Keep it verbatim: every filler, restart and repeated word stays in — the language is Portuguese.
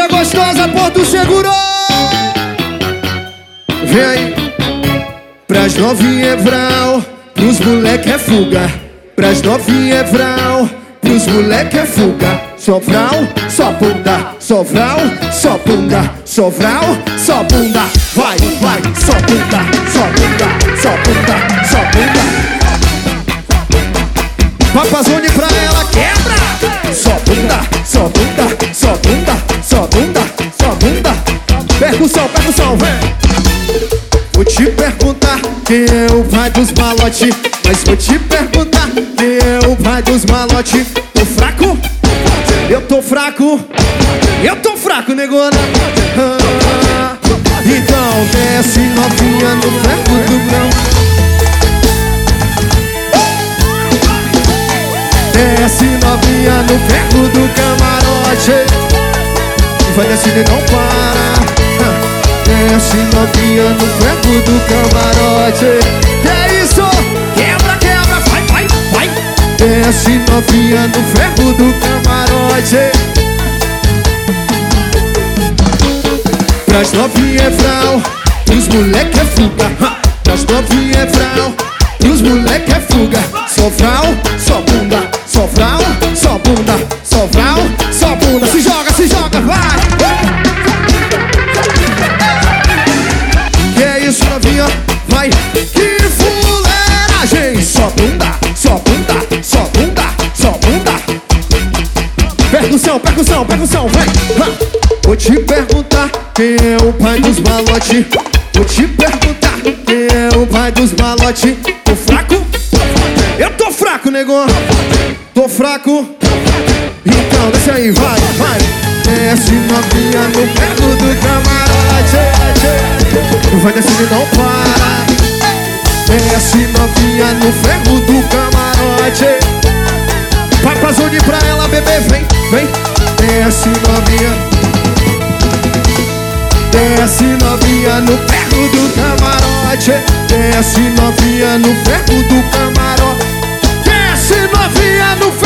novinha gostosa, Porto Seguro. Vem aí. Pras novinha é vral, pros moleque é fuga. Pras novinha é vral, pros moleque é fuga. Só vral, só bunda, só vral, só bunda, só vral, só bunda. Vai, vai, só bunda, só bunda, só bunda, só bunda. Papazone pra ela, quebra! Só bunda, só bunda, só bunda, só bunda, só bunda. Percussão, percussão, vem! Vou te perguntar quem é o pai dos malote. Mas vou te perguntar quem é o pai dos malote. Tô fraco? Eu tô fraco. Eu tô fraco, negona. Ah, então desce novinha no ferro do grão. Desce novinha no ferro do camarote. Vai descendo e não para. Desce novinha no ferro do camarote. Que é isso? Quebra, quebra, vai, vai, vai. Desce novinha no ferro do camarote. Pras novinha é vral, pros moleque é fuga. Pras novinha é vral, pros moleque é fuga. Só vral, só bunda, só vral, só bunda, só vral, só bunda. Se joga, se joga, vai. Isso, novinha, vai. Que fuleiragem. Só bunda, só bunda, só bunda, só bunda. Percussão, percussão, percussão, vai. Vou te perguntar quem é o pai dos malote. Vou te perguntar quem é o pai dos malote. Tô fraco? Eu tô fraco, negão. Tô fraco. Então desce aí, vai, vai. Desce novinha no ferro do camarote. Vai descendo e não para. Desce novinha no ferro do camarote. Papazone pra ela, bebê, vem, vem. Desce novinha. Desce novinha no ferro do camarote. Desce novinha no ferro do camarote. Desce novinha no ferro